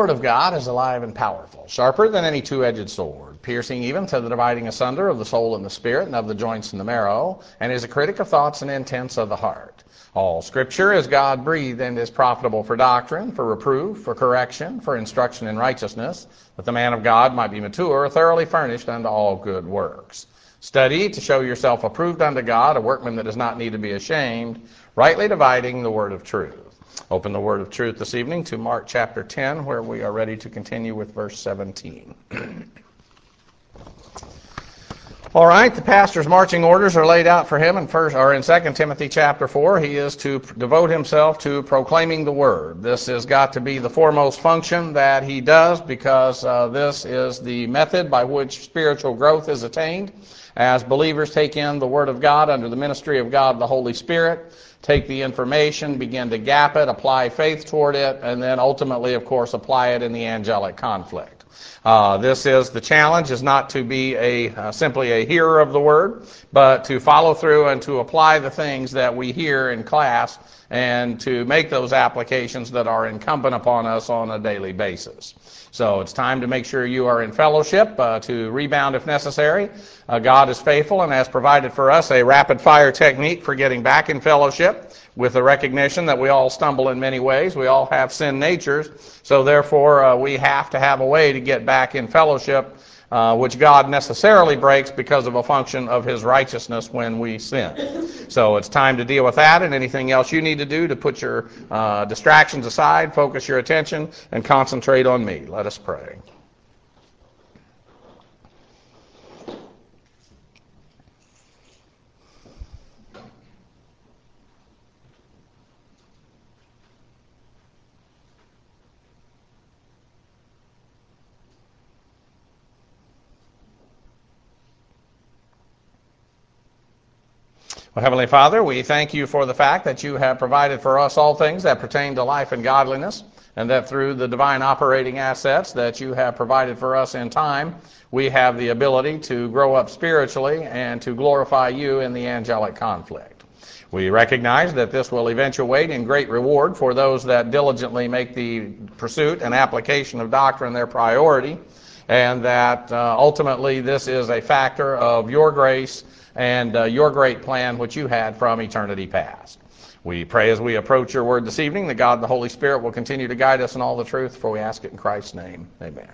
The Word of God is alive and powerful, sharper than any two-edged sword, piercing even to the dividing asunder of the soul and the spirit and of the joints and the marrow, and is a critic of thoughts and intents of the heart. All Scripture is God-breathed and is profitable for doctrine, for reproof, for correction, for instruction in righteousness, that the man of God might be mature, thoroughly furnished unto all good works. Study to show yourself approved unto God, a workman that does not need to be ashamed, rightly dividing the word of truth. Open the word of truth this evening to Mark chapter 10, where we are ready to continue with verse 17. All right, the pastor's marching orders are laid out for him in 2 Timothy chapter 4. He is to devote himself to proclaiming the word. This has got to be the foremost function that he does, because this is the method by which spiritual growth is attained. As believers take in the word of God under the ministry of God the Holy Spirit, take the information, begin to gap it, apply faith toward it, and then ultimately, of course, apply it in the angelic conflict. This is the challenge, is not to be simply a hearer of the word, but to follow through and to apply the things that we hear in class and to make those applications that are incumbent upon us on a daily basis. So it's time to make sure you are in fellowship, to rebound if necessary. God is faithful and has provided for us a rapid-fire technique for getting back in fellowship, with the recognition that we all stumble in many ways. We all have sin natures, so therefore we have to have a way to get back in fellowship, which God necessarily breaks because of a function of His righteousness when we sin. So it's time to deal with that, and anything else you need to do to put your distractions aside, focus your attention, and concentrate on me. Let us pray. Well, Heavenly Father, we thank you for the fact that you have provided for us all things that pertain to life and godliness, and that through the divine operating assets that you have provided for us in time, we have the ability to grow up spiritually and to glorify you in the angelic conflict. We recognize that this will eventuate in great reward for those that diligently make the pursuit and application of doctrine their priority, and that ultimately this is a factor of your grace and your great plan which you had from eternity past. We pray as we approach your word this evening that God the Holy Spirit will continue to guide us in all the truth, for we ask it in Christ's name. Amen.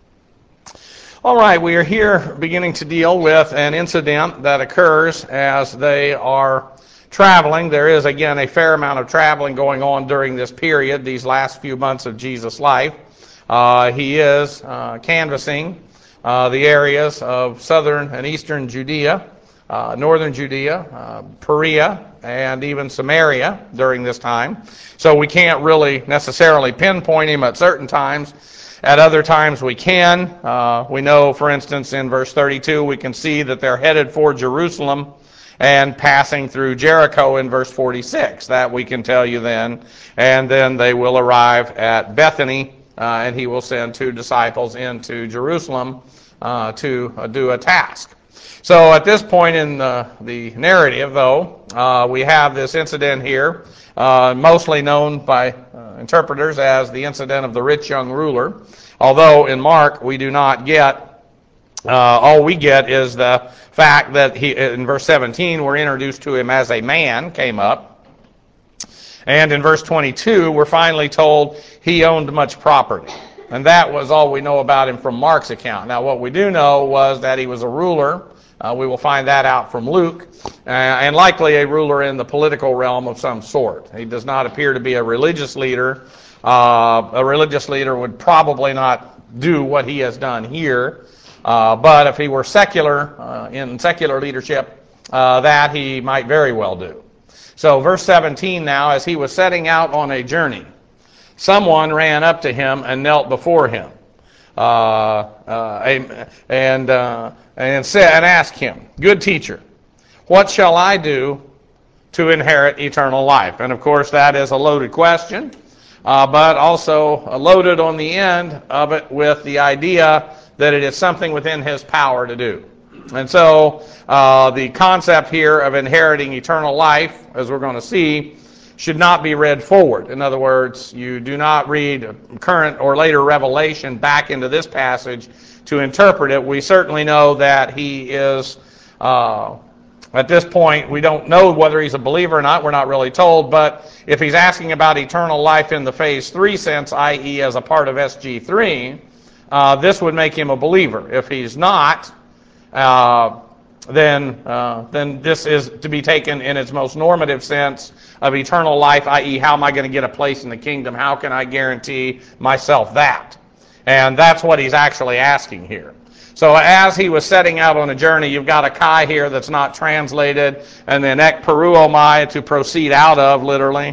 All right, we are here beginning to deal with an incident that occurs as they are traveling. There is, again, a fair amount of traveling going on during this period, these last few months of Jesus' life. He is canvassing the areas of southern and eastern Judea, northern Judea, Perea, and even Samaria during this time. So we can't really necessarily pinpoint him at certain times. At other times we can. We know, for instance, in verse 32, we can see that they're headed for Jerusalem and passing through Jericho in verse 46. That we can tell you then. And then they will arrive at Bethany, and he will send 2 disciples into Jerusalem to do a task. So at this point in the narrative, though, we have this incident here, mostly known by interpreters as the incident of the rich young ruler. Although in Mark we do not get, all we get is the fact that he, in verse 17, we're introduced to him as a man came up. And in verse 22, we're finally told he owned much property. And that was all we know about him from Mark's account. Now what we do know was that he was a ruler. We will find that out from Luke, and likely a ruler in the political realm of some sort. He does not appear to be a religious leader. A religious leader would probably not do what he has done here, but if he were secular, in secular leadership, that he might very well do. So verse 17 now, as he was setting out on a journey, someone ran up to him and knelt before him. And ask him, "Good teacher, what shall I do to inherit eternal life?" And of course that is a loaded question, but also loaded on the end of it with the idea that it is something within his power to do. And so the concept here of inheriting eternal life, as we're going to see, should not be read forward. In other words, you do not read current or later revelation back into this passage to interpret it. We certainly know that he is, at this point, we don't know whether he's a believer or not. We're not really told. But if he's asking about eternal life in the phase 3 sense, i.e. as a part of SG3, this would make him a believer. If he's not, then this is to be taken in its most normative sense of eternal life, i.e. how am I going to get a place in the kingdom? How can I guarantee myself that? And that's what he's actually asking here. So as he was setting out on a journey, you've got a kai here that's not translated, and then ek peruomai, to proceed out of, literally.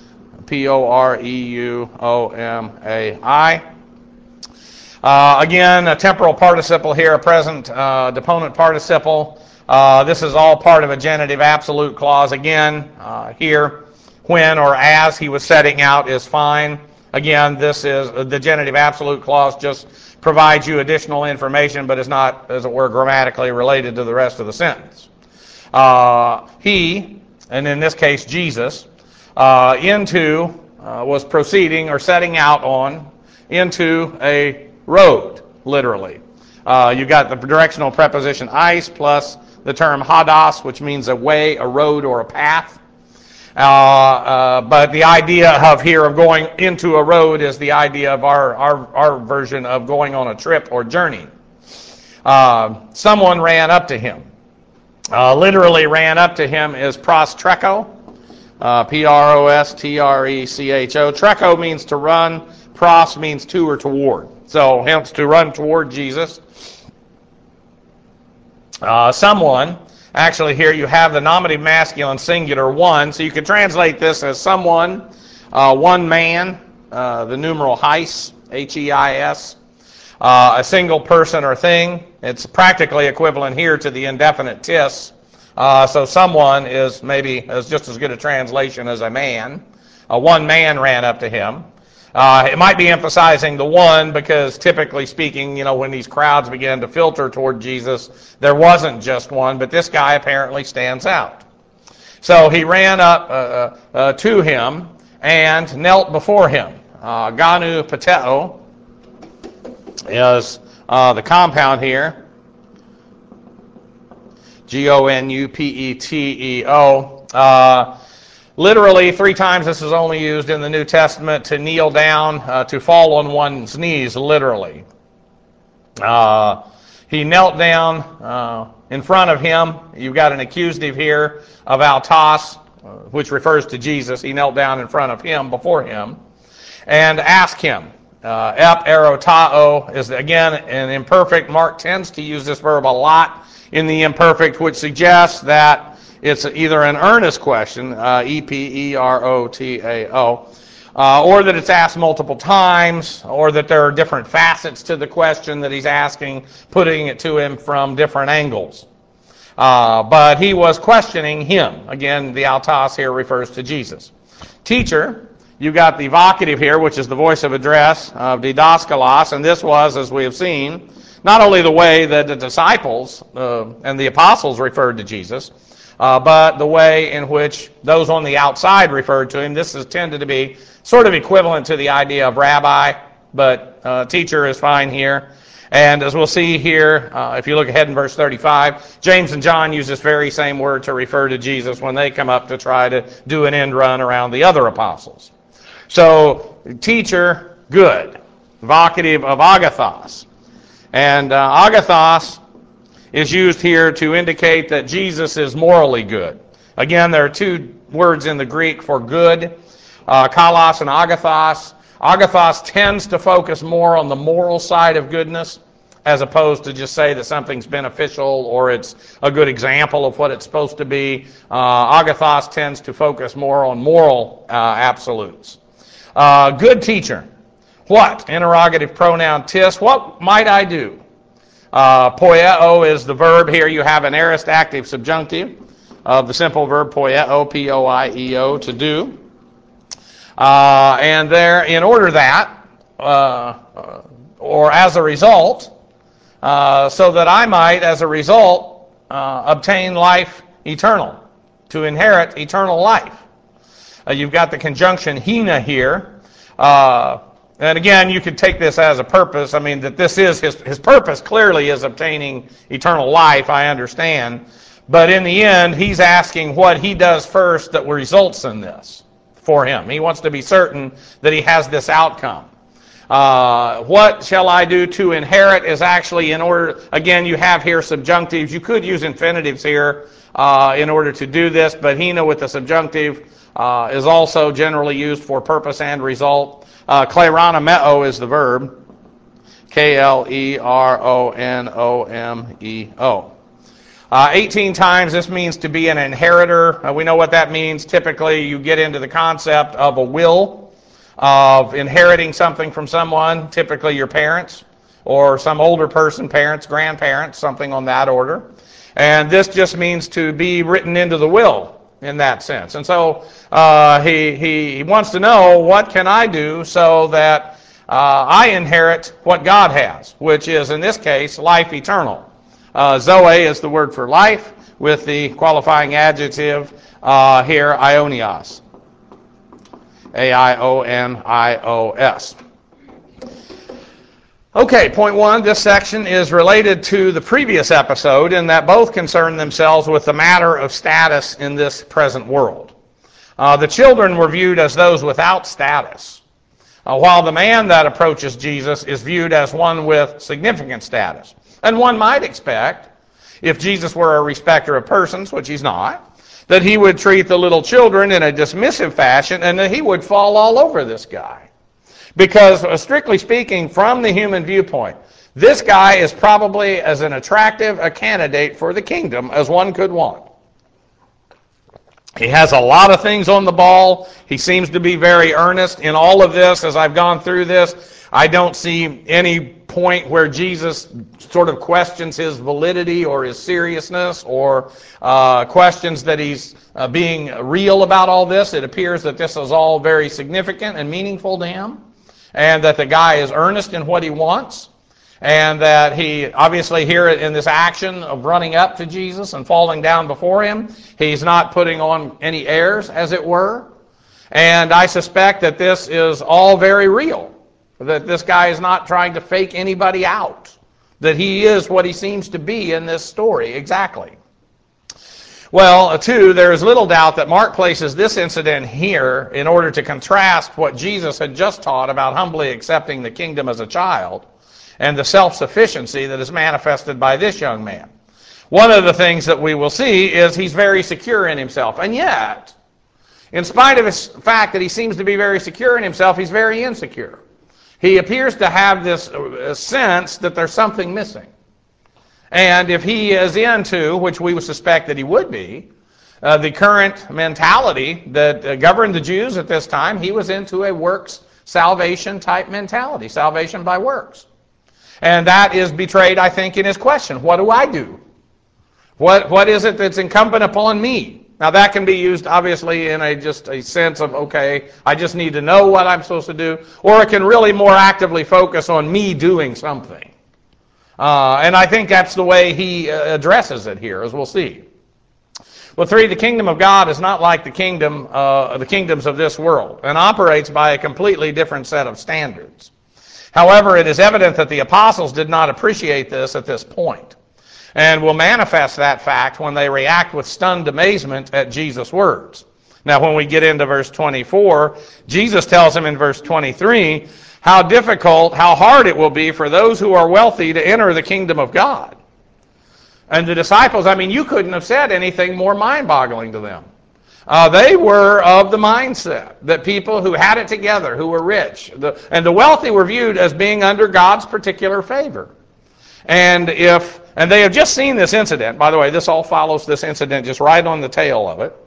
P-O-R-E-U-O-M-A-I. Again, a temporal participle here, a present deponent participle. This is all part of a genitive absolute clause. Again, here, when or as he was setting out is fine. Again, this is the genitive absolute clause, just provides you additional information, but is not, as it were, grammatically related to the rest of the sentence. He, and in this case Jesus, was proceeding or setting out on into a road, literally. You've got the directional preposition eis plus the term hados, which means a way, a road, or a path. But the idea of here of going into a road is the idea of our version of going on a trip or journey. Someone ran up to him. Literally ran up to him is prostrecho, P-R-O-S-T-R-E-C-H-O. Trecho means to run, pros means to or toward. So hence to run toward Jesus. Someone, actually here you have the nominative masculine singular one, so you could translate this as someone, one man, the numeral heis, H-E-I-S, a single person or thing. It's practically equivalent here to the indefinite tis. So someone is just as good a translation as a man. One man ran up to him. It might be emphasizing the one because typically speaking, when these crowds began to filter toward Jesus, there wasn't just one, but this guy apparently stands out. So he ran up to him and knelt before him. Ganu pateo is the compound here. G-O-N-U-P-E-T-E-O. Literally, 3 times this is only used in the New Testament, to kneel down, to fall on one's knees, literally. He knelt down in front of him. You've got an accusative here of autos, which refers to Jesus. He knelt down in front of him, before him, and asked him. Ep erotao is, again, an imperfect. Mark tends to use this verb a lot in the imperfect, which suggests that it's either an earnest question, E-P-E-R-O-T-A-O, or that it's asked multiple times, or that there are different facets to the question that he's asking, putting it to him from different angles. But he was questioning him. Again, the autos here refers to Jesus. Teacher, you've got the vocative here, which is the voice of address of didaskalos, and this was, as we have seen, not only the way that the disciples and the apostles referred to Jesus, but the way in which those on the outside referred to him. This has tended to be sort of equivalent to the idea of rabbi, but teacher is fine here. And as we'll see here, if you look ahead in verse 35, James and John use this very same word to refer to Jesus when they come up to try to do an end run around the other apostles. So, teacher, good. Vocative of agathos. And agathos is used here to indicate that Jesus is morally good. Again, there are 2 words in the Greek for good, kalos and agathos. Agathos tends to focus more on the moral side of goodness, as opposed to just say that something's beneficial or it's a good example of what it's supposed to be. Agathos tends to focus more on moral absolutes. Good teacher. What? Interrogative pronoun tis. What might I do? Poieo is the verb here. You have an aorist active subjunctive of the simple verb poieo, P-O-I-E-O, to do. And there, in order that, or as a result, so that I might, as a result, obtain life eternal, to inherit eternal life. You've got the conjunction hina here. And again, you could take this as a purpose. I mean, that this is his purpose clearly is obtaining eternal life, I understand. But in the end, he's asking what he does first that results in this for him. He wants to be certain that he has this outcome. What shall I do to inherit is actually in order, again, you have here subjunctives. You could use infinitives here in order to do this, but hina with the subjunctive is also generally used for purpose and result. Kleronomeo is the verb. Kleronomeo. 18 times this means to be an inheritor. We know what that means. Typically, you get into the concept of a will, of inheriting something from someone, typically your parents, or some older person, parents, grandparents, something on that order. And this just means to be written into the will in that sense. And so he wants to know, what can I do so that I inherit what God has, which is, in this case, life eternal. Zoe is the word for life, with the qualifying adjective here, aionios. A-I-O-N-I-O-S. Okay, point one, this section is related to the previous episode in that both concern themselves with the matter of status in this present world. The children were viewed as those without status, while the man that approaches Jesus is viewed as one with significant status. And one might expect, if Jesus were a respecter of persons, which he's not, that he would treat the little children in a dismissive fashion and that he would fall all over this guy. Because, strictly speaking, from the human viewpoint, this guy is probably as an attractive a candidate for the kingdom as one could want. He has a lot of things on the ball. He seems to be very earnest in all of this. As I've gone through this, I don't see any point where Jesus sort of questions his validity or his seriousness or questions that he's being real about all this. It appears that this is all very significant and meaningful to him, and that the guy is earnest in what he wants, and that he, obviously here in this action of running up to Jesus and falling down before him, he's not putting on any airs, as it were. And I suspect that this is all very real, that this guy is not trying to fake anybody out, that he is what he seems to be in this story exactly. Well, two, there is little doubt that Mark places this incident here in order to contrast what Jesus had just taught about humbly accepting the kingdom as a child and the self-sufficiency that is manifested by this young man. One of the things that we will see is he's very secure in himself, and yet, in spite of the fact that he seems to be very secure in himself, he's very insecure. He appears to have this sense that there's something missing. And if he is into, which we would suspect that he would be, the current mentality that governed the Jews at this time, he was into a works salvation type mentality, salvation by works. And that is betrayed, I think, in his question. What do I do? What is it that's incumbent upon me? Now that can be used obviously in just a sense of, okay, I just need to know what I'm supposed to do, or it can really more actively focus on me doing something. And I think that's the way he addresses it here, as we'll see. Well, three, the kingdom of God is not like the kingdoms of this world, and operates by a completely different set of standards. However, it is evident that the apostles did not appreciate this at this point, and will manifest that fact when they react with stunned amazement at Jesus' words. Now, when we get into verse 24, Jesus tells them in verse 23 how difficult, how hard it will be for those who are wealthy to enter the kingdom of God. And the disciples, you couldn't have said anything more mind-boggling to them. They were of the mindset that people who had it together, who were rich, and the wealthy were viewed as being under God's particular favor. And they have just seen this incident. By the way, this all follows this incident just right on the tail of it.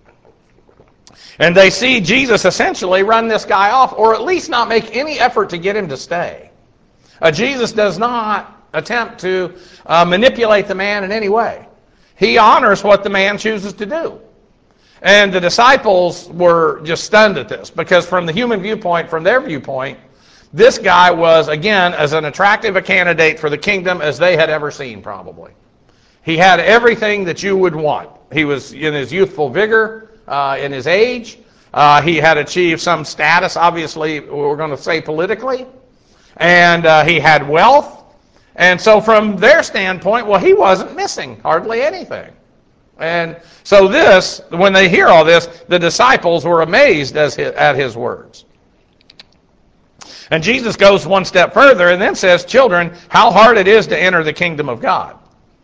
And they see Jesus essentially run this guy off, or at least not make any effort to get him to stay. Jesus does not attempt to manipulate the man in any way. He honors what the man chooses to do. And the disciples were just stunned at this, because from the human viewpoint, from their viewpoint, this guy was, again, as an attractive a candidate for the kingdom as they had ever seen, probably. He had everything that you would want. He was in his youthful vigor, in his age. He had achieved some status, obviously, we're going to say politically. And he had wealth. And so from their standpoint, well, he wasn't missing hardly anything. And so this, when they hear all this, the disciples were amazed at his words. And Jesus goes one step further and then says, children, how hard it is to enter the kingdom of God.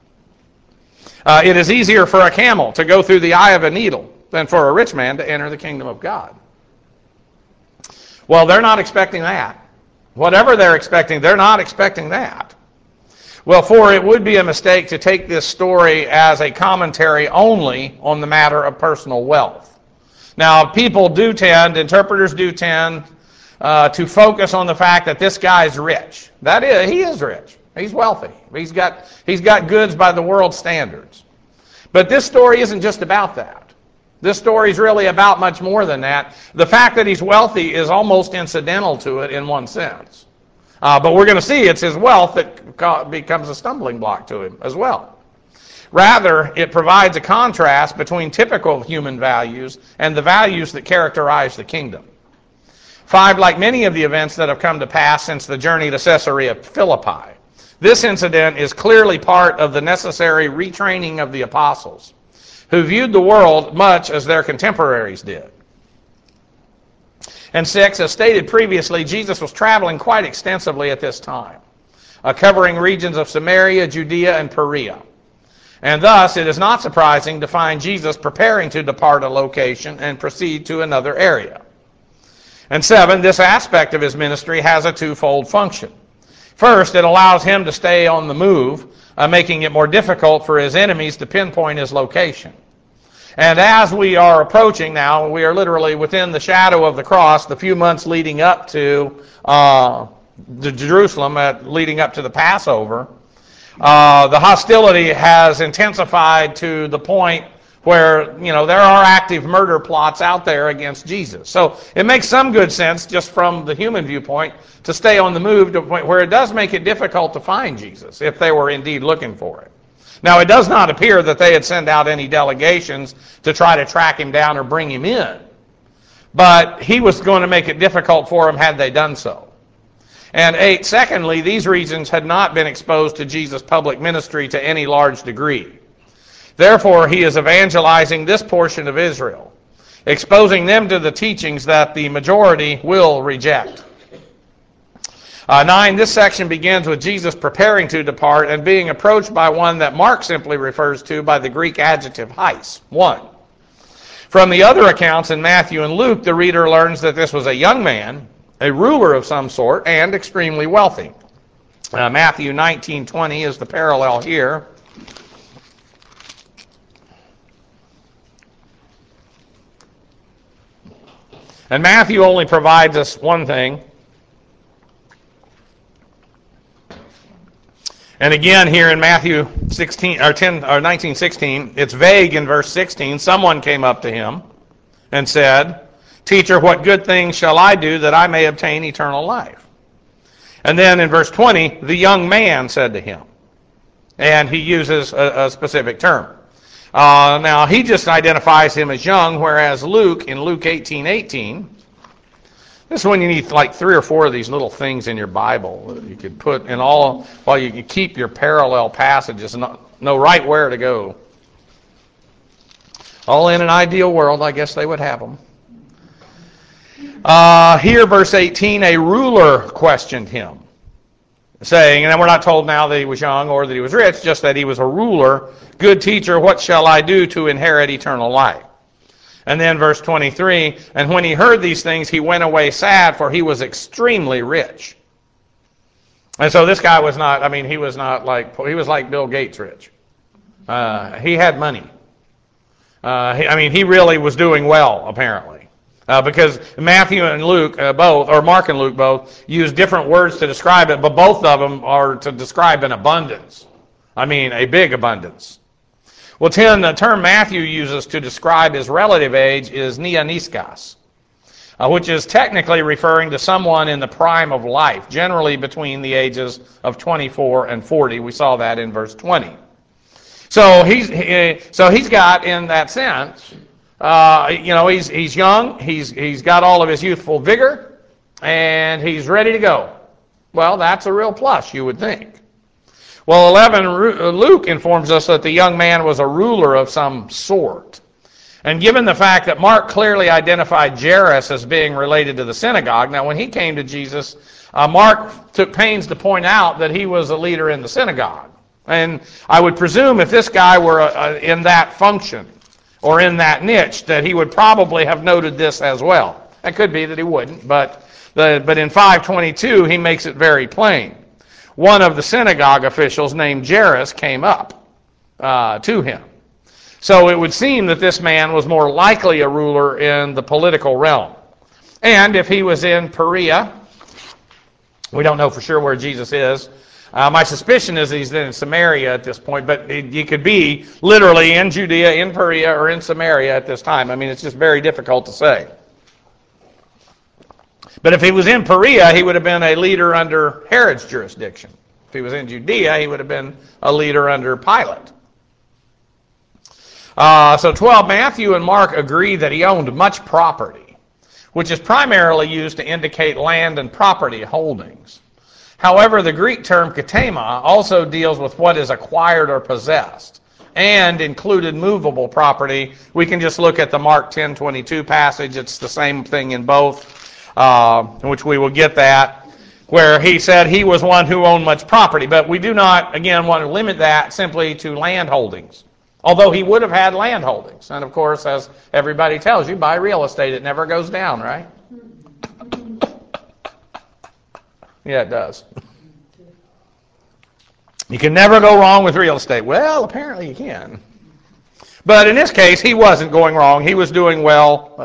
It is easier for a camel to go through the eye of a needle than for a rich man to enter the kingdom of God. Well, they're not expecting that. Whatever they're expecting, they're not expecting that. Well, for it would be a mistake to take this story as a commentary only on the matter of personal wealth. Now, interpreters do tend to focus on the fact that this guy's rich. That is, he is rich. He's wealthy. He's got goods by the world's standards. But this story isn't just about that. This story is really about much more than that. The fact that he's wealthy is almost incidental to it in one sense. But we're going to see it's his wealth that becomes a stumbling block to him as well. Rather, it provides a contrast between typical human values and the values that characterize the kingdom. 5, like many of the events that have come to pass since the journey to Caesarea Philippi, this incident is clearly part of the necessary retraining of the apostles, who viewed the world much as their contemporaries did. And 6, as stated previously, Jesus was traveling quite extensively at this time, covering regions of Samaria, Judea, and Perea. And thus, it is not surprising to find Jesus preparing to depart a location and proceed to another area. And 7, this aspect of his ministry has a twofold function. First, it allows him to stay on the move, making it more difficult for his enemies to pinpoint his location. And as we are approaching now, we are literally within the shadow of the cross, the few months leading up to Jerusalem, leading up to the Passover. The hostility has intensified to the point where, there are active murder plots out there against Jesus. So it makes some good sense, just from the human viewpoint, to stay on the move to a point where it does make it difficult to find Jesus, if they were indeed looking for it. Now, it does not appear that they had sent out any delegations to try to track him down or bring him in. But he was going to make it difficult for them had they done so. And 8, secondly, these regions had not been exposed to Jesus' public ministry to any large degree. Therefore, he is evangelizing this portion of Israel, exposing them to the teachings that the majority will reject. 9, this section begins with Jesus preparing to depart and being approached by one that Mark simply refers to by the Greek adjective heis, one. From the other accounts in Matthew and Luke, the reader learns that this was a young man, a ruler of some sort, and extremely wealthy. Matthew 19:20 is the parallel here. And Matthew only provides us one thing. And again, here in Matthew 19:16, it's vague in verse 16. Someone came up to him and said, "Teacher, what good things shall I do that I may obtain eternal life?" And then in verse 20, the young man said to him. And he uses a specific term. Now, he just identifies him as young, whereas Luke, in Luke 18:18, this is when you need like 3 or 4 of these little things in your Bible that you could put in all, while you can keep your parallel passages and know right where to go. All in an ideal world, I guess they would have them. Here, verse 18, a ruler questioned him, saying, and then we're not told now that he was young or that he was rich, just that he was a ruler. "Good teacher, what shall I do to inherit eternal life?" And then verse 23, and when he heard these things, he went away sad, for he was extremely rich. And so this guy was not, he was like Bill Gates rich. He had money. He really was doing well, apparently. Because Matthew and Luke both, or Mark and Luke both, use different words to describe it, but both of them are to describe an abundance. A big abundance. Well, 10, the term Matthew uses to describe his relative age is neoniskas, which is technically referring to someone in the prime of life, generally between the ages of 24 and 40. We saw that in verse 20. So he's got, in that sense, He's young, he's got all of his youthful vigor, and he's ready to go. Well, that's a real plus, you would think. Well, 11, Luke informs us that the young man was a ruler of some sort. And given the fact that Mark clearly identified Jairus as being related to the synagogue, now when he came to Jesus, Mark took pains to point out that he was a leader in the synagogue. And I would presume if this guy were in that function or in that niche, that he would probably have noted this as well. It could be that he wouldn't, but in 5:22 he makes it very plain. One of the synagogue officials named Jairus came up to him. So it would seem that this man was more likely a ruler in the political realm. And if he was in Perea, we don't know for sure where Jesus is. My suspicion is he's in Samaria at this point, but he could be literally in Judea, in Perea, or in Samaria at this time. I mean, it's just very difficult to say. But if he was in Perea, he would have been a leader under Herod's jurisdiction. If he was in Judea, he would have been a leader under Pilate. So 12, Matthew and Mark agree that he owned much property, which is primarily used to indicate land and property holdings. However, the Greek term katema also deals with what is acquired or possessed, and included movable property. We can just look at the Mark 10:22 passage. It's the same thing in both, which we will get that, where he said he was one who owned much property. But we do not, again, want to limit that simply to land holdings. Although he would have had land holdings. And of course, as everybody tells you, buy real estate, it never goes down, right? Yeah, it does. You can never go wrong with real estate. Well, apparently you can. But in this case, he wasn't going wrong. He was doing well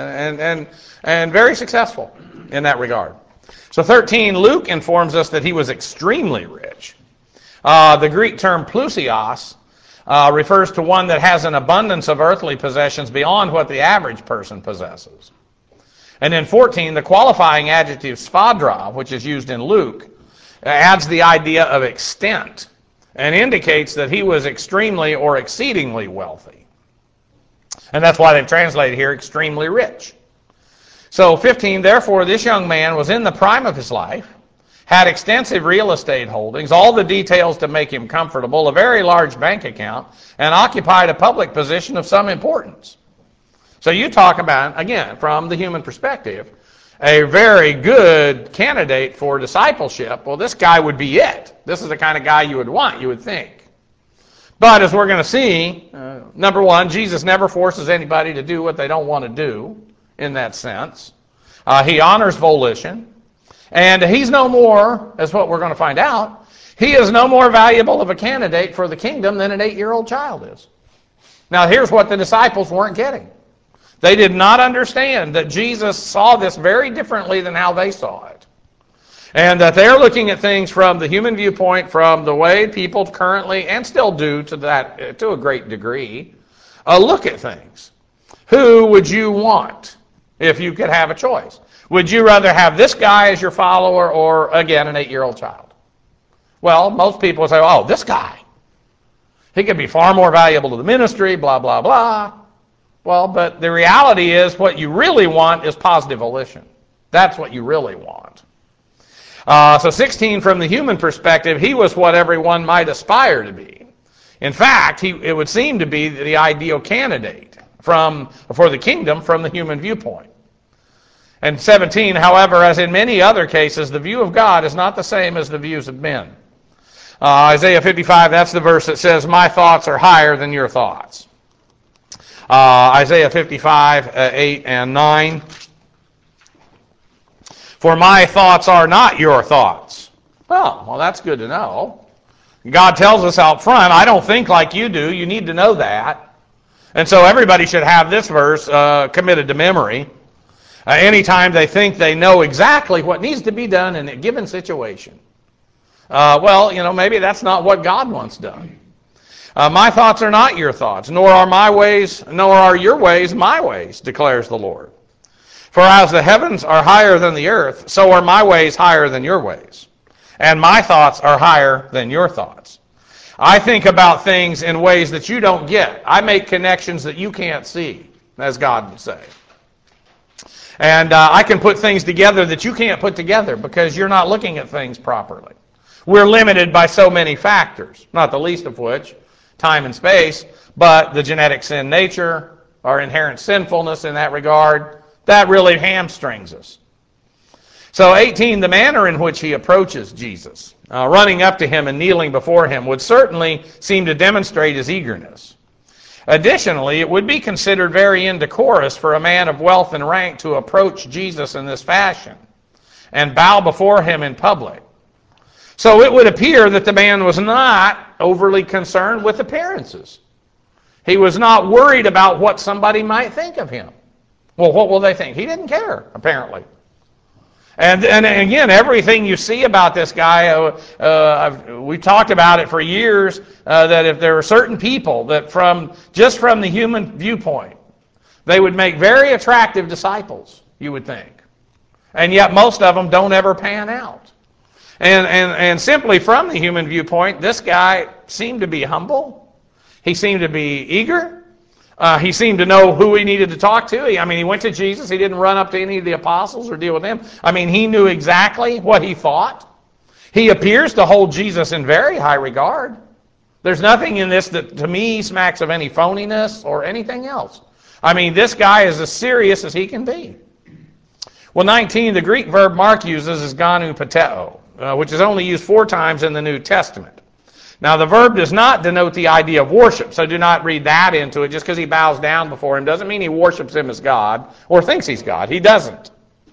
and very successful in that regard. So 13, Luke informs us that he was extremely rich. The Greek term plusios refers to one that has an abundance of earthly possessions beyond what the average person possesses. And in 14, the qualifying adjective sphadra, which is used in Luke, adds the idea of extent and indicates that he was extremely or exceedingly wealthy. And that's why they've translated here extremely rich. So 15, therefore, this young man was in the prime of his life, had extensive real estate holdings, all the details to make him comfortable, a very large bank account, and occupied a public position of some importance. So you talk about, again, from the human perspective, a very good candidate for discipleship. Well, this guy would be it. This is the kind of guy you would want, you would think. But as we're going to see, number one, Jesus never forces anybody to do what they don't want to do in that sense. He honors volition. And he's no more, as what we're going to find out, he is no more valuable of a candidate for the kingdom than an 8-year-old child is. Now, here's what the disciples weren't getting. They did not understand that Jesus saw this very differently than how they saw it. And that they're looking at things from the human viewpoint, from the way people currently, and still do to a great degree, look at things. Who would you want if you could have a choice? Would you rather have this guy as your follower or, again, an 8-year-old child? Well, most people say, oh, this guy. He could be far more valuable to the ministry, blah, blah, blah. Well, but the reality is what you really want is positive volition. That's what you really want. So 16, from the human perspective, he was what everyone might aspire to be. In fact, it would seem to be the ideal candidate for the kingdom from the human viewpoint. And 17, however, as in many other cases, the view of God is not the same as the views of men. Isaiah 55, that's the verse that says, my thoughts are higher than your thoughts. Isaiah 55, 8 and 9. For my thoughts are not your thoughts. Oh, well, that's good to know. God tells us out front, I don't think like you do. You need to know that. And so everybody should have this verse committed to memory. Anytime they think they know exactly what needs to be done in a given situation. Maybe that's not what God wants done. My thoughts are not your thoughts, nor are your ways my ways, declares the Lord. For as the heavens are higher than the earth, so are my ways higher than your ways. And my thoughts are higher than your thoughts. I think about things in ways that you don't get. I make connections that you can't see. as God would say. And I can put things together that you can't put together because you're not looking at things properly. We're limited by so many factors, not the least of which, time and space, but the genetic sin nature, our inherent sinfulness in that regard, that really hamstrings us. So 18, the manner in which he approaches Jesus, running up to him and kneeling before him, would certainly seem to demonstrate his eagerness. Additionally, it would be considered very indecorous for a man of wealth and rank to approach Jesus in this fashion and bow before him in public. So it would appear that the man was not overly concerned with appearances. He was not worried about what somebody might think of him. Well, what will they think? He didn't care, apparently. And again, everything you see about this guy, we've talked about it for years, that if there are certain people that just from the human viewpoint, they would make very attractive disciples, you would think. And yet most of them don't ever pan out. And simply from the human viewpoint, this guy seemed to be humble. He seemed to be eager. He seemed to know who he needed to talk to. He went to Jesus. He didn't run up to any of the apostles or deal with them. He knew exactly what he thought. He appears to hold Jesus in very high regard. There's nothing in this that to me smacks of any phoniness or anything else. This guy is as serious as he can be. Well, 19, the Greek verb Mark uses is ganu pateo, which is only used 4 times in the New Testament. Now, the verb does not denote the idea of worship, so do not read that into it. Just because he bows down before him doesn't mean he worships him as God or thinks he's God. He doesn't.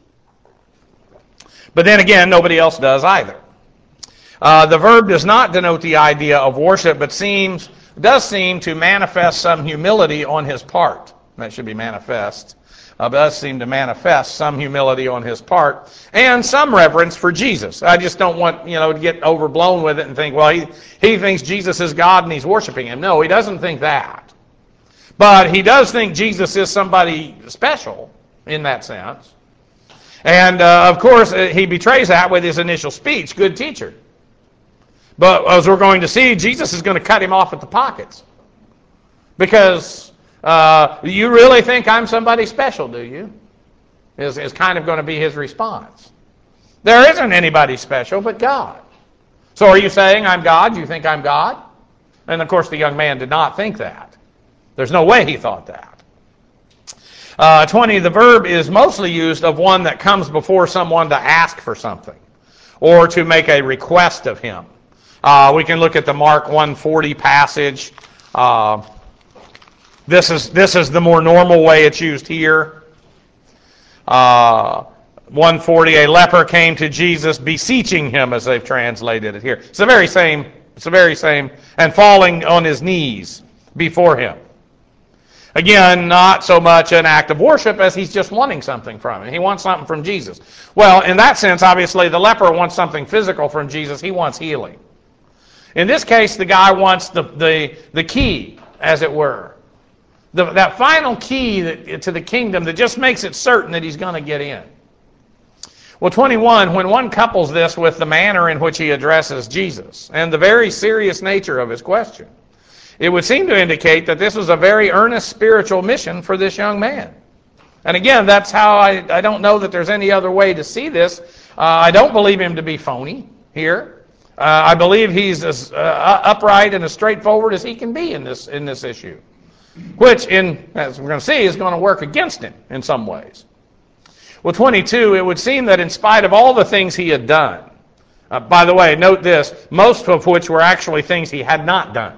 But then again, nobody else does either. The verb does not denote the idea of worship, but does seem to manifest some humility on his part. That should be manifest. Does seem to manifest some humility on his part and some reverence for Jesus. I just don't want to get overblown with it and think, well, he thinks Jesus is God and he's worshiping him. No, he doesn't think that. But he does think Jesus is somebody special in that sense. And, of course, he betrays that with his initial speech, good teacher. But as we're going to see, Jesus is going to cut him off at the pockets. Because you really think I'm somebody special, do you? Is kind of going to be his response. There isn't anybody special but God. So are you saying I'm God? You think I'm God? And of course the young man did not think that. There's no way he thought that. 20, the verb is mostly used of one that comes before someone to ask for something or to make a request of him. We can look at the Mark 1:40 passage. This is the more normal way it's used here. 1:40, a leper came to Jesus beseeching him, as they've translated it here. It's the very same, and falling on his knees before him. Again, not so much an act of worship as he's just wanting something from him. He wants something from Jesus. Well, in that sense, obviously, the leper wants something physical from Jesus. He wants healing. In this case, the guy wants the key, as it were. That final key to the kingdom that just makes it certain that he's going to get in. Well, 21, when one couples this with the manner in which he addresses Jesus and the very serious nature of his question, it would seem to indicate that this was a very earnest spiritual mission for this young man. And again, that's how I don't know that there's any other way to see this. I don't believe him to be phony here. I believe he's as upright and as straightforward as he can be in this issue. Which, as we're going to see, is going to work against him in some ways. Well, 22, it would seem that in spite of all the things he had done, by the way, note this, most of which were actually things he had not done.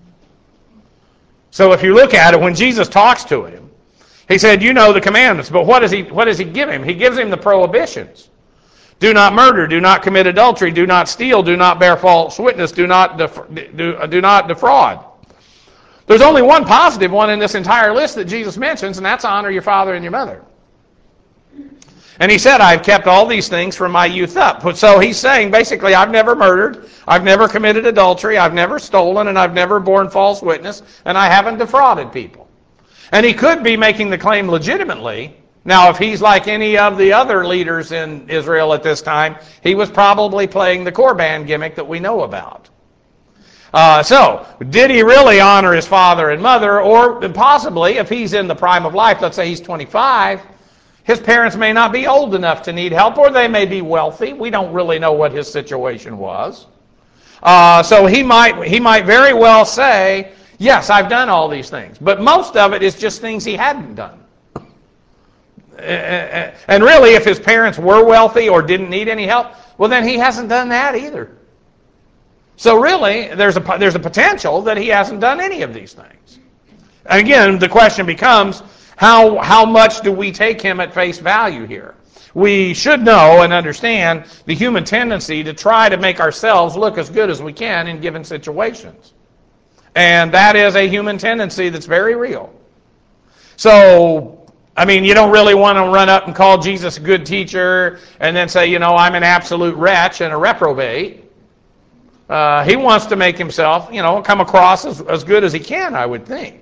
So if you look at it, when Jesus talks to him, he said, you know the commandments, but what does he give him? He gives him the prohibitions. Do not murder, do not commit adultery, do not steal, do not bear false witness, do not defraud. There's only one positive one in this entire list that Jesus mentions, and that's honor your father and your mother. And he said, I've kept all these things from my youth up. So he's saying, basically, I've never murdered, I've never committed adultery, I've never stolen, and I've never borne false witness, and I haven't defrauded people. And he could be making the claim legitimately. Now, if he's like any of the other leaders in Israel at this time, he was probably playing the Korban gimmick that we know about. So, did he really honor his father and mother? Or possibly, if he's in the prime of life, let's say he's 25, his parents may not be old enough to need help, or they may be wealthy. We don't really know what his situation was. So he might very well say, yes, I've done all these things. But most of it is just things he hadn't done. And really, if his parents were wealthy or didn't need any help, well, then he hasn't done that either. So really, there's a potential that he hasn't done any of these things. And again, the question becomes, how much do we take him at face value here? We should know and understand the human tendency to try to make ourselves look as good as we can in given situations. And that is a human tendency that's very real. So, I mean, you don't really want to run up and call Jesus a good teacher and then say, I'm an absolute wretch and a reprobate. He wants to make himself, come across as good as he can, I would think.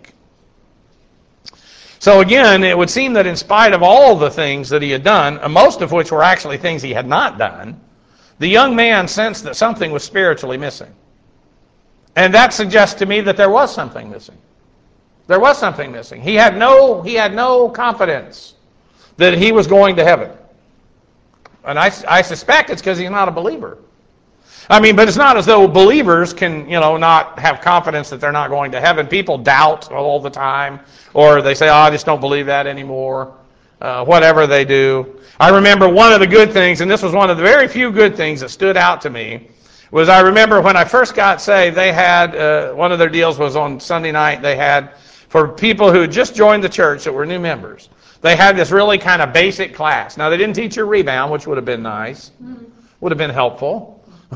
So again, it would seem that in spite of all the things that he had done, most of which were actually things he had not done, the young man sensed that something was spiritually missing. And that suggests to me that there was something missing. There was something missing. He had no confidence that he was going to heaven. And I suspect it's because he's not a believer. I mean, but it's not as though believers can, not have confidence that they're not going to heaven. People doubt all the time, or they say, I just don't believe that anymore, whatever they do. I remember one of the good things, and this was one of the very few good things that stood out to me, was I remember when I first got saved, they had, one of their deals was on Sunday night, they had, for people who had just joined the church that were new members, they had this really kind of basic class. Now, they didn't teach you rebound, which would have been nice, would have been helpful.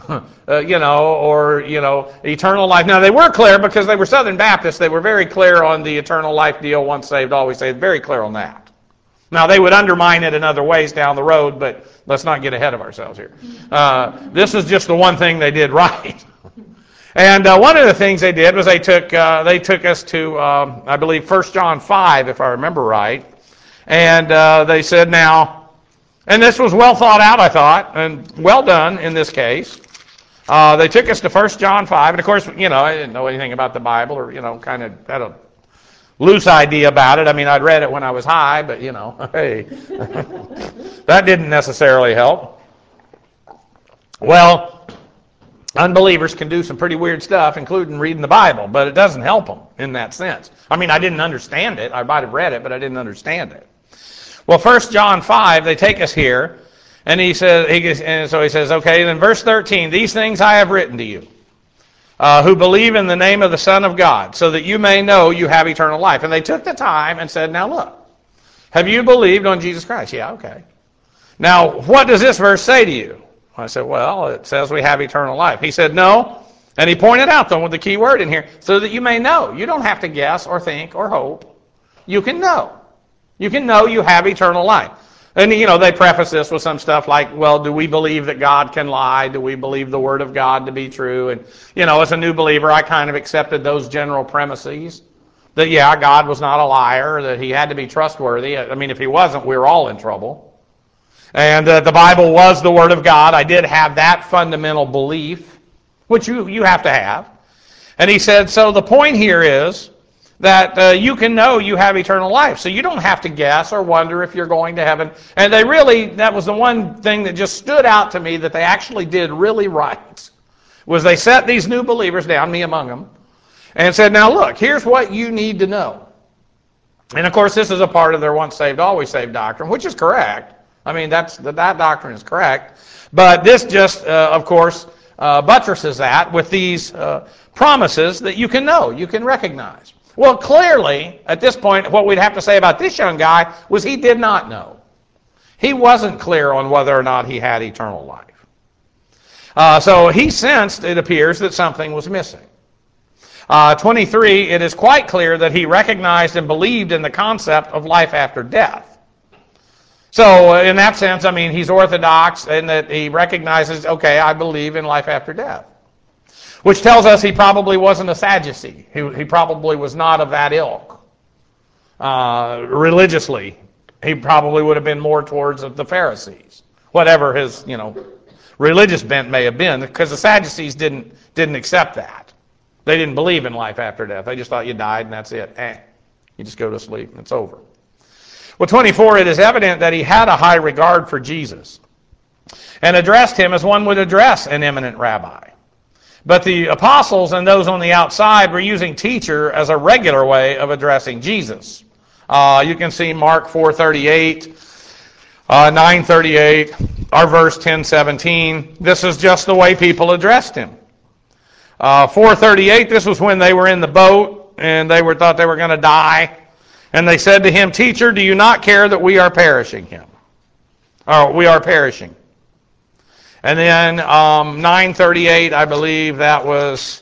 Or eternal life. Now, they were clear because they were Southern Baptists. They were very clear on the eternal life deal, once saved, always saved. Very clear on that. Now, they would undermine it in other ways down the road, but let's not get ahead of ourselves here. This is just the one thing they did right. And one of the things they did was they took us to, I believe, 1 John 5, if I remember right. And they said, now, and this was well thought out, I thought, and well done in this case. They took us to 1 John 5, and of course, I didn't know anything about the Bible, or, kind of had a loose idea about it. I mean, I'd read it when I was high, but, hey, that didn't necessarily help. Well, unbelievers can do some pretty weird stuff, including reading the Bible, but it doesn't help them in that sense. I mean, I didn't understand it. I might have read it, but I didn't understand it. Well, 1 John 5, they take us here. And he says, okay, then verse 13, these things I have written to you, who believe in the name of the Son of God, so that you may know you have eternal life. And they took the time and said, now look, have you believed on Jesus Christ? Yeah, okay. Now, what does this verse say to you? I said, well, it says we have eternal life. He said, no. And he pointed out, though, with the key word in here, so that you may know. You don't have to guess or think or hope. You can know. You can know you have eternal life. And, they preface this with some stuff like, well, do we believe that God can lie? Do we believe the Word of God to be true? And, as a new believer, I kind of accepted those general premises. That, yeah, God was not a liar, that He had to be trustworthy. I mean, if He wasn't, we were all in trouble. And the Bible was the Word of God. I did have that fundamental belief, which you have to have. And he said, so the point here is that you can know you have eternal life. So you don't have to guess or wonder if you're going to heaven. And that was the one thing that just stood out to me that they actually did really right, was they set these new believers down, me among them, and said, now look, here's what you need to know. And of course, this is a part of their once saved, always saved doctrine, which is correct. I mean, that doctrine is correct. But this just, of course, buttresses that with these promises that you can know, you can recognize. Well, clearly, at this point, what we'd have to say about this young guy was he did not know. He wasn't clear on whether or not he had eternal life. So he sensed, it appears, that something was missing. 23, it is quite clear that he recognized and believed in the concept of life after death. So in that sense, I mean, he's orthodox in that he recognizes, okay, I believe in life after death. Which tells us he probably wasn't a Sadducee. He probably was not of that ilk. Religiously, he probably would have been more towards the Pharisees. Whatever his, religious bent may have been, because the Sadducees didn't accept that. They didn't believe in life after death. They just thought you died and that's it. You just go to sleep and it's over. Well, 24, it is evident that he had a high regard for Jesus and addressed him as one would address an eminent rabbi. But the apostles and those on the outside were using teacher as a regular way of addressing Jesus. You can see Mark 4:38, 9:38, our verse 10:17. This is just the way people addressed him. 4:38, this was when they were in the boat and they thought they were going to die. And they said to him, "Teacher, do you not care that we are perishing?" We are perishing. And then 9:38, I believe that was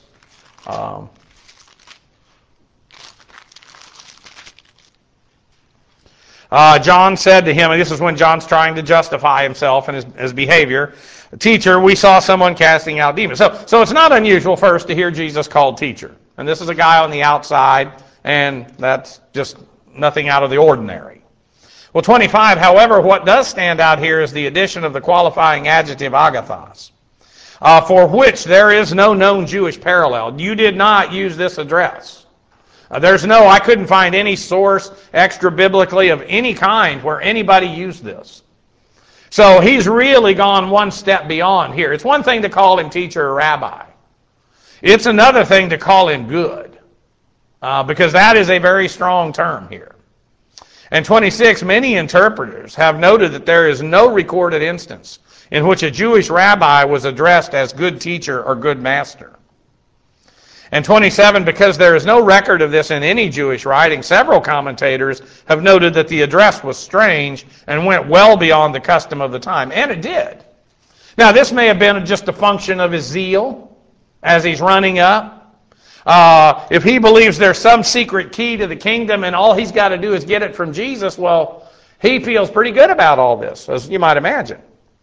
John said to him, and this is when John's trying to justify himself and his behavior, "Teacher, we saw someone casting out demons." So it's not unusual first to hear Jesus called teacher. And this is a guy on the outside, and that's just nothing out of the ordinary. Well, 25, however, what does stand out here is the addition of the qualifying adjective agathos, for which there is no known Jewish parallel. You did not use this address. I couldn't find any source extra biblically of any kind where anybody used this. So he's really gone one step beyond here. It's one thing to call him teacher or rabbi. It's another thing to call him good, because that is a very strong term here. And 26, many interpreters have noted that there is no recorded instance in which a Jewish rabbi was addressed as good teacher or good master. And 27, because there is no record of this in any Jewish writing, several commentators have noted that the address was strange and went well beyond the custom of the time. And it did. Now, this may have been just a function of his zeal as he's running up. If he believes there's some secret key to the kingdom and all he's got to do is get it from Jesus, well, he feels pretty good about all this, as you might imagine.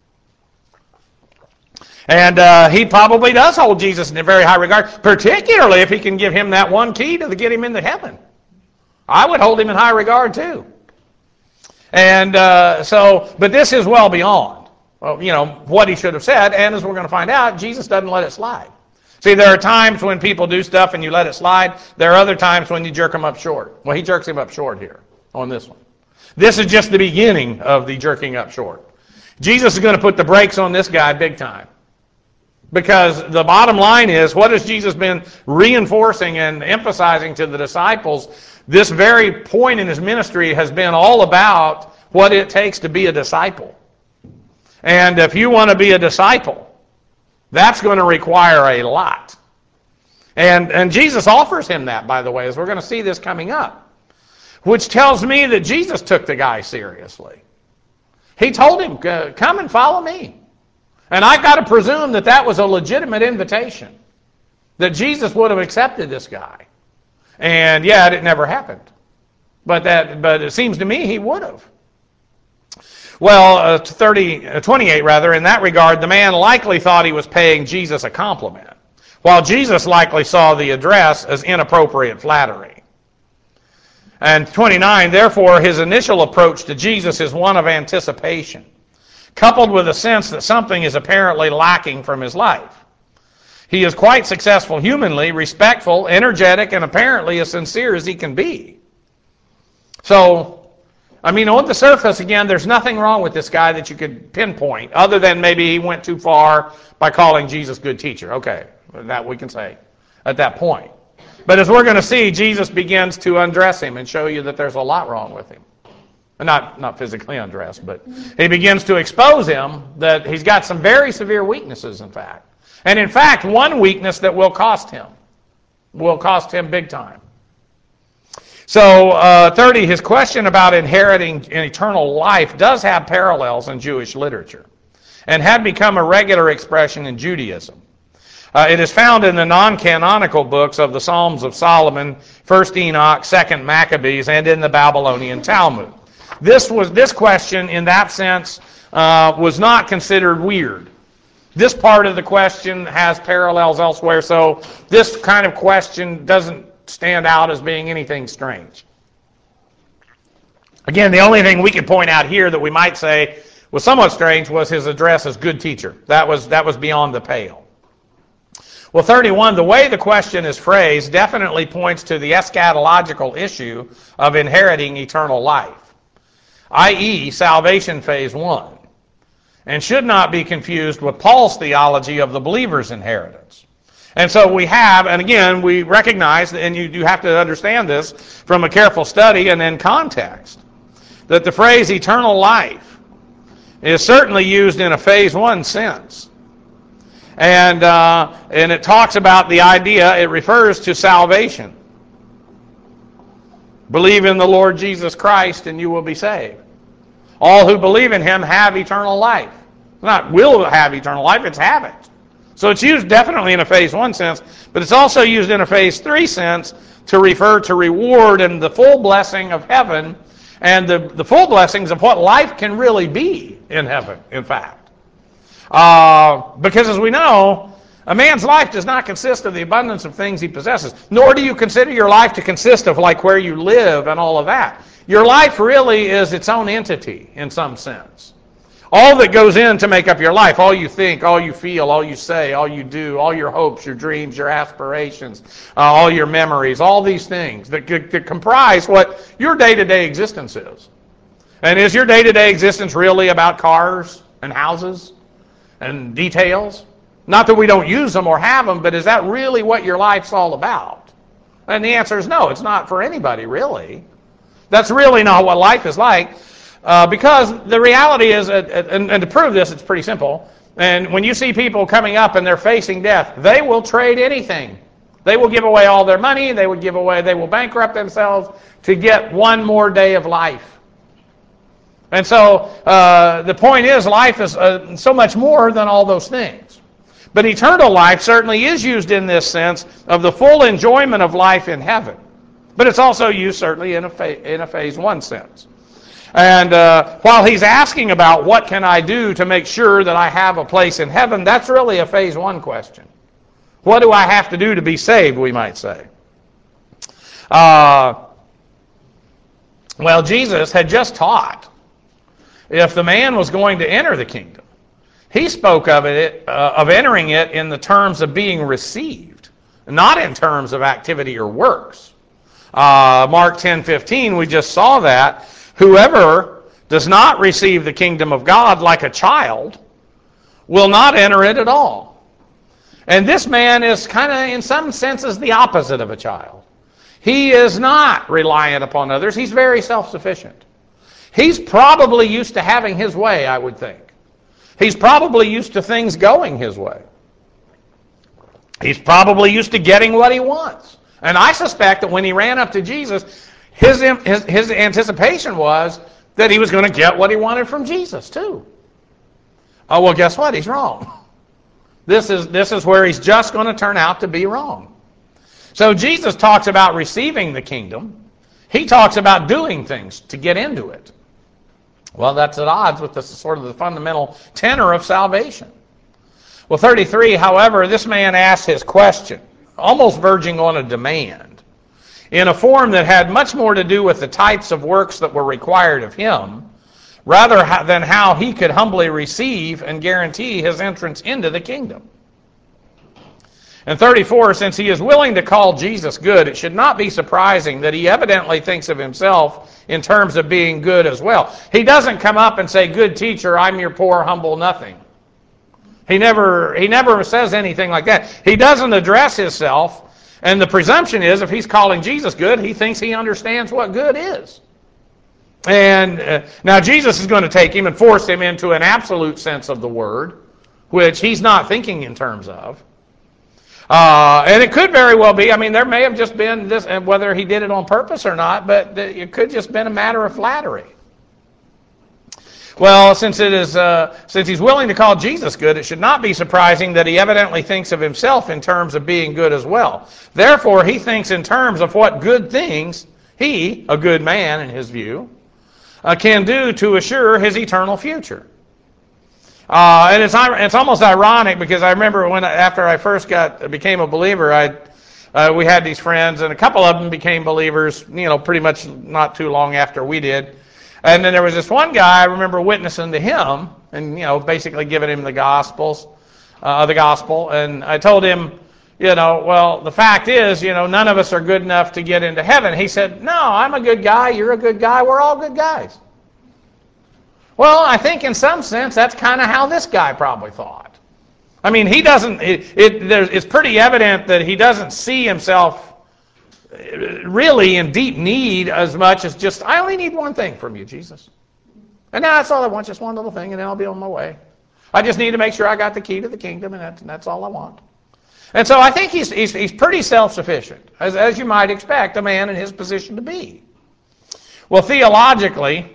And he probably does hold Jesus in a very high regard, particularly if he can give him that one key to get him into heaven. I would hold him in high regard too. And but this is well beyond, what he should have said. And as we're going to find out, Jesus doesn't let it slide. See, there are times when people do stuff and you let it slide. There are other times when you jerk them up short. Well, he jerks him up short here on this one. This is just the beginning of the jerking up short. Jesus is going to put the brakes on this guy big time. Because the bottom line is, what has Jesus been reinforcing and emphasizing to the disciples? This very point in his ministry has been all about what it takes to be a disciple. And if you want to be a disciple, that's going to require a lot. And Jesus offers him that, by the way, as we're going to see this coming up. Which tells me that Jesus took the guy seriously. He told him, "Come and follow me." And I've got to presume that that was a legitimate invitation. That Jesus would have accepted this guy. And yet it never happened. But it seems to me he would have. Well, 28 rather, in that regard, the man likely thought he was paying Jesus a compliment, while Jesus likely saw the address as inappropriate flattery. And 29, therefore, his initial approach to Jesus is one of anticipation, coupled with a sense that something is apparently lacking from his life. He is quite successful humanly, respectful, energetic, and apparently as sincere as he can be. So, on the surface, again, there's nothing wrong with this guy that you could pinpoint, other than maybe he went too far by calling Jesus good teacher. Okay, that we can say at that point. But as we're going to see, Jesus begins to undress him and show you that there's a lot wrong with him. Not physically undressed, but he begins to expose him that he's got some very severe weaknesses, in fact. And in fact, one weakness that will cost him big time. So 30, his question about inheriting an eternal life does have parallels in Jewish literature and had become a regular expression in Judaism. It is found in the non-canonical books of the Psalms of Solomon, 1 Enoch, 2 Maccabees, and in the Babylonian Talmud. This question, in that sense, was not considered weird. This part of the question has parallels elsewhere, so this kind of question doesn't stand out as being anything strange. Again, the only thing we could point out here that we might say was somewhat strange was his address as good teacher. That was beyond the pale. Well, 31, the way the question is phrased definitely points to the eschatological issue of inheriting eternal life, i.e., salvation phase 1, and should not be confused with Paul's theology of the believer's inheritance. And so we have, and again, we recognize, and you have to understand this from a careful study and in context, that the phrase eternal life is certainly used in a phase 1 sense. And it talks about the idea, it refers to salvation. Believe in the Lord Jesus Christ and you will be saved. All who believe in him have eternal life. Not will have eternal life, it's have it. So it's used definitely in a phase 1 sense, but it's also used in a phase 3 sense to refer to reward and the full blessing of heaven and the full blessings of what life can really be in heaven, in fact. Because as we know, a man's life does not consist of the abundance of things he possesses, nor do you consider your life to consist of like where you live and all of that. Your life really is its own entity in some sense. All that goes in to make up your life, all you think, all you feel, all you say, all you do, all your hopes, your dreams, your aspirations, all your memories, all these things that comprise what your day-to-day existence is. And is your day-to-day existence really about cars and houses and details? Not that we don't use them or have them, but is that really what your life's all about? And the answer is no, it's not for anybody, really. That's really not what life is like. Because the reality is, and to prove this, it's pretty simple. And when you see people coming up and they're facing death, they will trade anything. They will give away all their money. They will bankrupt themselves to get one more day of life. And so the point is, life is so much more than all those things. But eternal life certainly is used in this sense of the full enjoyment of life in heaven. But it's also used certainly in a phase 1 sense. And while he's asking about what can I do to make sure that I have a place in heaven, that's really a phase 1 question. What do I have to do to be saved, we might say? Well, Jesus had just taught if the man was going to enter the kingdom. He spoke of entering it in the terms of being received, not in terms of activity or works. Mark 10:15, we just saw that. Whoever does not receive the kingdom of God like a child will not enter it at all. And this man is kind of, in some senses, the opposite of a child. He is not reliant upon others. He's very self-sufficient. He's probably used to having his way, I would think. He's probably used to things going his way. He's probably used to getting what he wants. And I suspect that when he ran up to Jesus, his anticipation was that he was going to get what he wanted from Jesus, too. Oh, well, guess what? He's wrong. This is where he's just going to turn out to be wrong. So Jesus talks about receiving the kingdom. He talks about doing things to get into it. Well, that's at odds with the sort of the fundamental tenor of salvation. Well, 33, however, this man asked his question, almost verging on a demand, in a form that had much more to do with the types of works that were required of him, rather than how he could humbly receive and guarantee his entrance into the kingdom. And 34, since he is willing to call Jesus good, it should not be surprising that he evidently thinks of himself in terms of being good as well. He doesn't come up and say, "Good teacher, I'm your poor, humble nothing." He never says anything like that. He doesn't address himself. And the presumption is, if he's calling Jesus good, he thinks he understands what good is. And now Jesus is going to take him and force him into an absolute sense of the word, which he's not thinking in terms of. And it could very well be, there may have just been this, and whether he did it on purpose or not, but it could just been a matter of flattery. Well, since he's willing to call Jesus good, it should not be surprising that he evidently thinks of himself in terms of being good as well. Therefore, he thinks in terms of what good things he, a good man in his view, can do to assure his eternal future. And it's almost ironic because I remember after I first became a believer, we had these friends, and a couple of them became believers, pretty much not too long after we did. And then there was this one guy, I remember witnessing to him and, basically giving him the gospel. And I told him, well, the fact is, none of us are good enough to get into heaven. He said, no, I'm a good guy, you're a good guy, we're all good guys. Well, I think in some sense that's kind of how this guy probably thought. I mean, he doesn't, it's pretty evident that he doesn't see himself really in deep need as much as just, I only need one thing from you, Jesus. And now that's all I want, just one little thing, and then I'll be on my way. I just need to make sure I got the key to the kingdom, and that's all I want. And so I think he's pretty self-sufficient, as you might expect a man in his position to be. Well, theologically,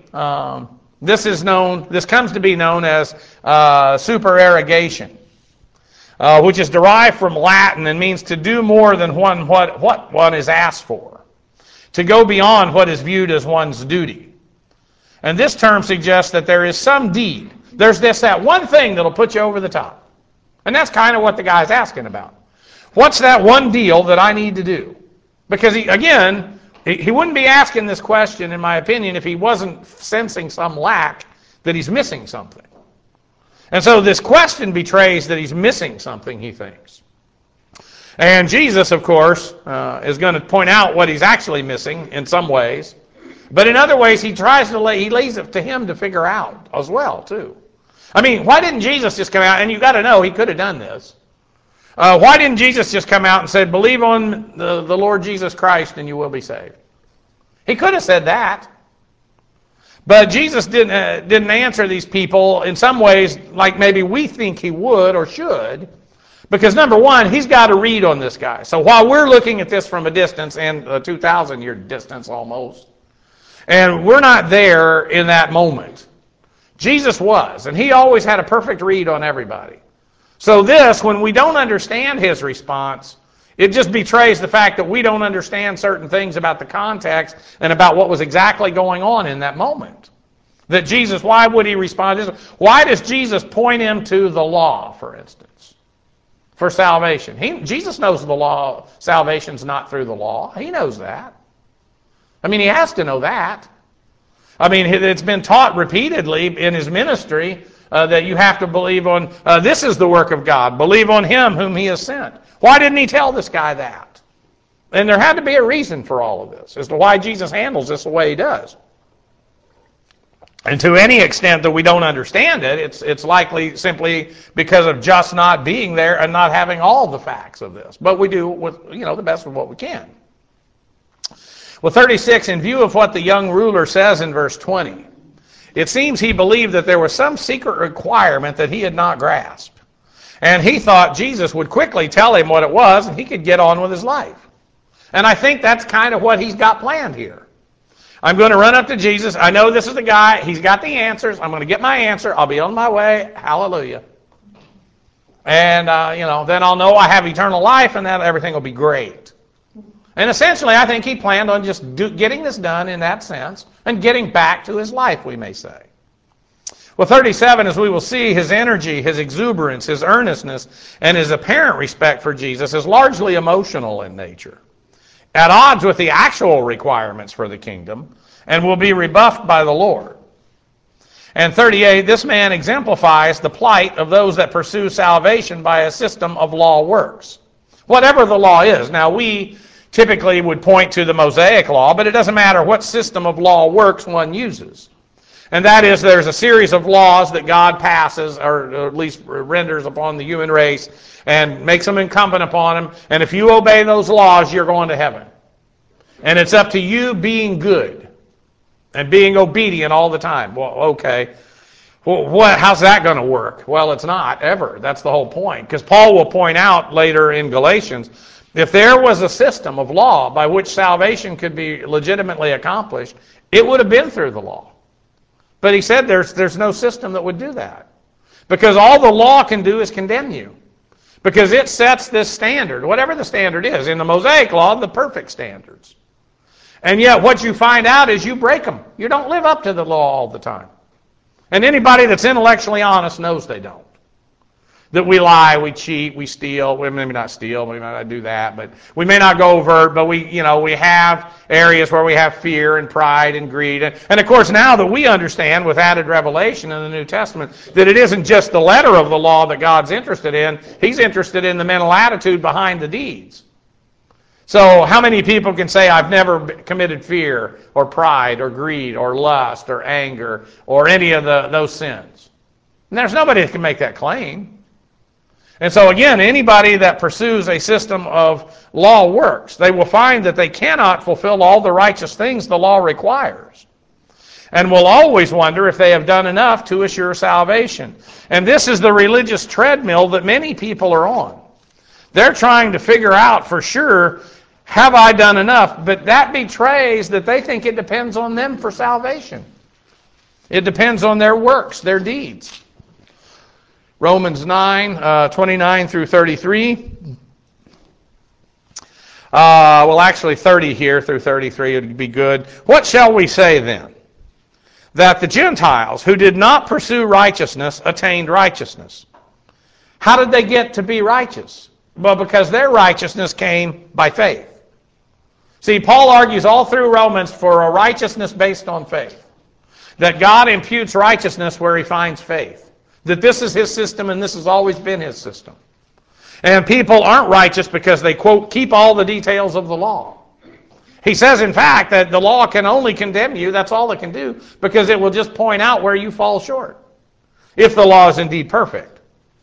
this comes to be known as supererogation, which is derived from Latin and means to do more than what one is asked for, to go beyond what is viewed as one's duty. And this term suggests that there is some deed. There's that one thing that'll put you over the top. And that's kind of what the guy's asking about. What's that one deal that I need to do? Because, he wouldn't be asking this question, in my opinion, if he wasn't sensing some lack, that he's missing something. And so this question betrays that he's missing something, he thinks. And Jesus, of course, is going to point out what he's actually missing in some ways. But in other ways, he lays it to him to figure out as well, too. I mean, why didn't Jesus just come out? And you got to know, he could have done this. Why didn't Jesus just come out and say, believe on the Lord Jesus Christ and you will be saved? He could have said that. But Jesus didn't answer these people in some ways like maybe we think he would or should. Because number one, he's got to read on this guy. So while we're looking at this from a distance, and a 2,000-year distance almost, and we're not there in that moment, Jesus was. And he always had a perfect read on everybody. So when we don't understand his response, it just betrays the fact that we don't understand certain things about the context and about what was exactly going on in that moment. That Jesus, why would he respond? Why does Jesus point him to the law, for instance, for salvation? Jesus knows the law, salvation's not through the law. He knows that. I mean, he has to know that. I mean, it's been taught repeatedly in his ministry that you have to believe on, this is the work of God. Believe on him whom he has sent. Why didn't he tell this guy that? And there had to be a reason for all of this as to why Jesus handles this the way he does. And to any extent that we don't understand it, it's likely simply because of just not being there and not having all the facts of this. But we do with the best of what we can. Well, 36, in view of what the young ruler says in verse 20, it seems he believed that there was some secret requirement that he had not grasped. And he thought Jesus would quickly tell him what it was and he could get on with his life. And I think that's kind of what he's got planned here. I'm going to run up to Jesus. I know this is the guy. He's got the answers. I'm going to get my answer. I'll be on my way. Hallelujah. And, then I'll know I have eternal life and that everything will be great. And essentially, I think he planned on just getting this done in that sense and getting back to his life, we may say. Well, 37, as we will see, his energy, his exuberance, his earnestness, and his apparent respect for Jesus is largely emotional in nature, at odds with the actual requirements for the kingdom, and will be rebuffed by the Lord. And 38, this man exemplifies the plight of those that pursue salvation by a system of law works. Whatever the law is. Now, we typically would point to the Mosaic law, but it doesn't matter what system of law works one uses. And that is, there's a series of laws that God passes, or at least renders upon the human race, and makes them incumbent upon them. And if you obey those laws, you're going to heaven. And it's up to you being good and being obedient all the time. Well, okay. Well, how's that going to work? Well, it's not, ever. That's the whole point. Because Paul will point out later in Galatians, if there was a system of law by which salvation could be legitimately accomplished, it would have been through the law. But he said there's no system that would do that. Because all the law can do is condemn you. Because it sets this standard, whatever the standard is. In the Mosaic law, the perfect standards. And yet what you find out is you break them. You don't live up to the law all the time. And anybody that's intellectually honest knows they don't. That we lie, we cheat, we steal. We maybe not steal, we might not do that, but we may not go overt, but we have areas where we have fear and pride and greed. And of course, now that we understand with added revelation in the New Testament that it isn't just the letter of the law that God's interested in, He's interested in the mental attitude behind the deeds. So how many people can say, I've never committed fear or pride or greed or lust or anger or any of those sins? And there's nobody that can make that claim. And so again, anybody that pursues a system of law works, they will find that they cannot fulfill all the righteous things the law requires, and will always wonder if they have done enough to assure salvation. And this is the religious treadmill that many people are on. They're trying to figure out for sure, have I done enough? But that betrays that they think it depends on them for salvation. It depends on their works, their deeds. Romans 9, 29 through 33. Well, actually 30 here through 33 would be good. What shall we say then? That the Gentiles who did not pursue righteousness attained righteousness. How did they get to be righteous? Well, because their righteousness came by faith. See, Paul argues all through Romans for a righteousness based on faith. That God imputes righteousness where He finds faith. That this is His system and this has always been His system. And people aren't righteous because they, quote, keep all the details of the law. He says, in fact, that the law can only condemn you, that's all it can do, because it will just point out where you fall short, if the law is indeed perfect.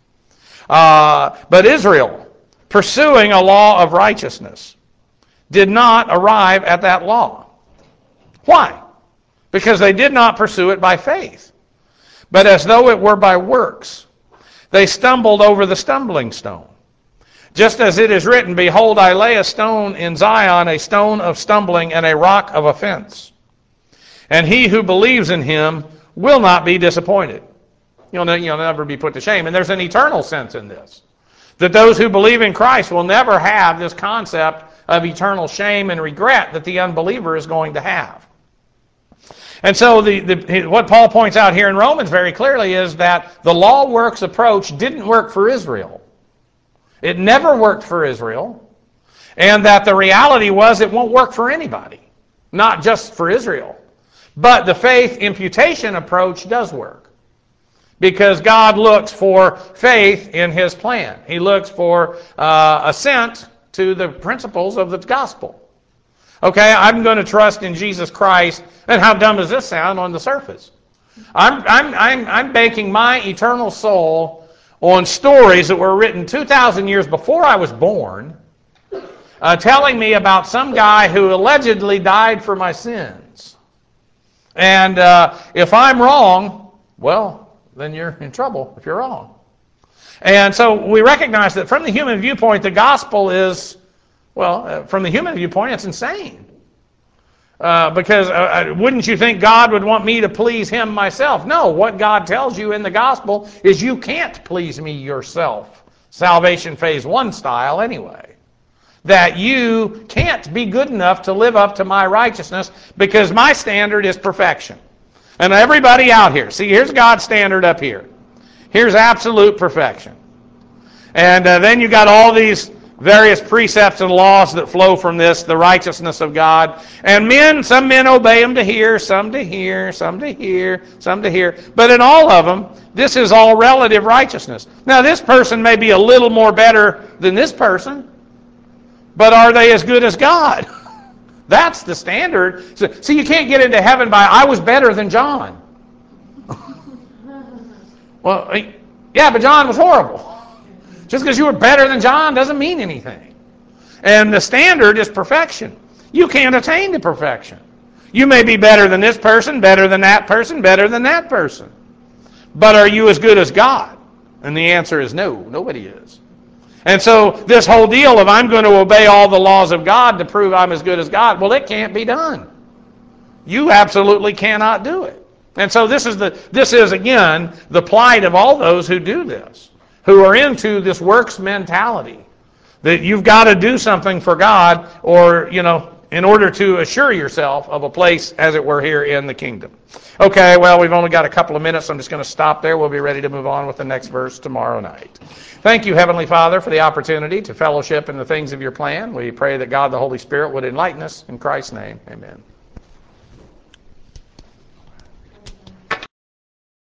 But Israel, pursuing a law of righteousness, did not arrive at that law. Why? Because they did not pursue it by faith, but as though it were by works. They stumbled over the stumbling stone. Just as it is written, behold, I lay a stone in Zion, a stone of stumbling and a rock of offense. And he who believes in Him will not be disappointed. You'll never be put to shame. And there's an eternal sense in this. That those who believe in Christ will never have this concept of eternal shame and regret that the unbeliever is going to have. And so what Paul points out here in Romans very clearly is that the law works approach didn't work for Israel. It never worked for Israel. And that the reality was it won't work for anybody. Not just for Israel. But the faith imputation approach does work. Because God looks for faith in His plan. He looks for assent to the principles of the gospel. Okay, I'm going to trust in Jesus Christ. And how dumb does this sound on the surface? I'm banking my eternal soul on stories that were written 2,000 years before I was born, telling me about some guy who allegedly died for my sins. And if I'm wrong, well, then you're in trouble if you're wrong. And so we recognize that from the human viewpoint, the gospel is, well, from the human viewpoint, it's insane. Because wouldn't you think God would want me to please Him myself? No, what God tells you in the gospel is you can't please me yourself. Salvation phase 1 style anyway. That you can't be good enough to live up to my righteousness because my standard is perfection. And everybody out here, see, here's God's standard up here. Here's absolute perfection. And then you got all these various precepts and laws that flow from this, the righteousness of God. And some men obey them to hear, some to hear, some to hear, some to hear. But in all of them, this is all relative righteousness. Now, this person may be a little more better than this person, but are they as good as God? That's the standard. So you can't get into heaven by, I was better than John. Well, yeah, but John was horrible. Just because you were better than John doesn't mean anything. And the standard is perfection. You can't attain to perfection. You may be better than this person, better than that person, better than that person. But are you as good as God? And the answer is no, nobody is. And so this whole deal of I'm going to obey all the laws of God to prove I'm as good as God, well, it can't be done. You absolutely cannot do it. And so this is again the plight of all those who do this, who are into this works mentality, that you've got to do something for God, or in order to assure yourself of a place, as it were, here in the kingdom. Okay, well, we've only got a couple of minutes. I'm just going to stop there. We'll be ready to move on with the next verse tomorrow night. Thank you, Heavenly Father, for the opportunity to fellowship in the things of your plan. We pray that God the Holy Spirit would enlighten us. In Christ's name, amen.